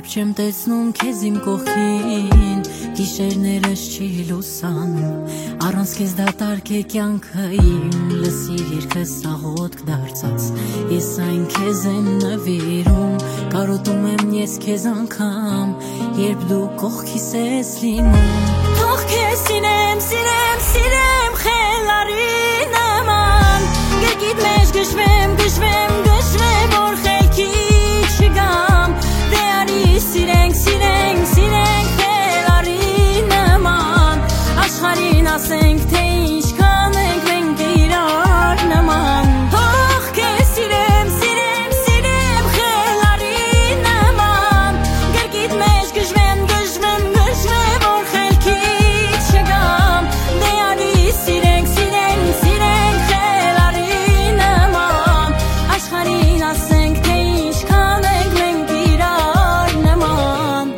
Երբ չեմ տեսնում քեզ իմ կողքին, գիշերներս չի լուսանում, առանց քեզ դատարկ է կյանքը իմ, լսիր երգս աղոթք դարձած, ես այն քեզ եմ նվիրում, կարոտում եմ ես քեզ անգամ, երբ դու կողքիս ես լինում, թող քեզ սիրեմ, սիրեմ, սիրեմ խելարի նման, գրկիդ մեջ գժվեմ, գժվեմ, գժվեմ, որ խելքի չգամ, դե արի սիրենք, սիրենք, սիրենք խելարի նման, աշխարհին ասենք, թե ինչքան ենք մենք իրար նման, թող քեզ սիրեմ, սիրեմ, սիրեմ խելարի նման, գրկիդ մեջ գժվեմ, գժվեմ, գժվեմ, որ խելքի չգամ, դե արի սիրենք, սիրենք, սիրենք խելարի նման, աշխարհին ասենք, թե ինչքան ենք մենք իրար նման,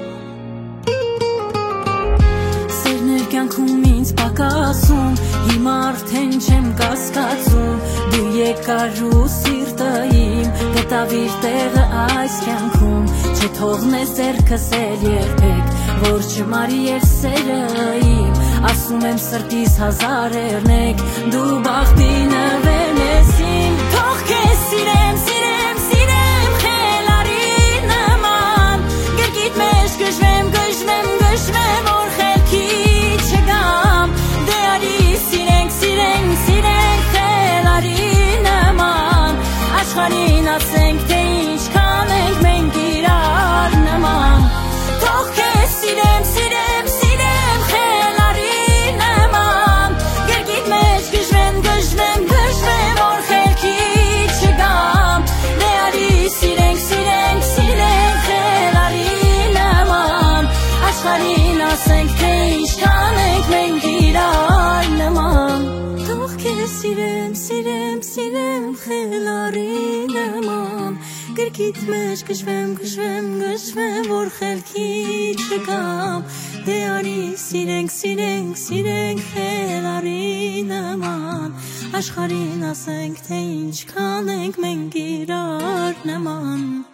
սերներ կյանքում ինձ պակասում, հիմա արդեն չեմ կասկածում, դու եկար ու սիրտը իմ գտավ իր տեղը այս կյանքում, չթողնես ձեռքս էլ երբեք, որ չմարի էր սերը իմ, ասում եմ սրտիս հազարերնեք, դու բախտի նվերն ես իմ, թող քեզ սիրեմ, սիրեմ, սիրեմ խելարի նման, գրկիդ մեջ գժվեմ, գժվեմ, գժվեմ, որ խելքի չգամ, դե արի սիրենք, սիրենք, սիրենք խելարի նման, աշխարհին ասենք, թե ինչքան ենք մենք իրար նման, թող քեզ սիրեմ, սիրեմ, սիրեմ խելարի նման, գրկիդ մեջ գժվեմ, գժվեմ, գժվեմ, որ խելքի չգամ, դե արի սիրենք, սիրենք, սիրենք խելարի նման, աշխարհին ասենք, թե ինչքան ենք մենք իրար նման, թող քեզ սիրեմ, սիրեմ, սիրեմ խելարի նման, գրկիդ մեջ գժվեմ, գժվեմ, գժվեմ, որ խելքի չգամ, դե արի սիրենք, սիրենք, սիրենք խելարի նման, աշխարհին ասենք, թե ինչքան ենք մենք իրար նման.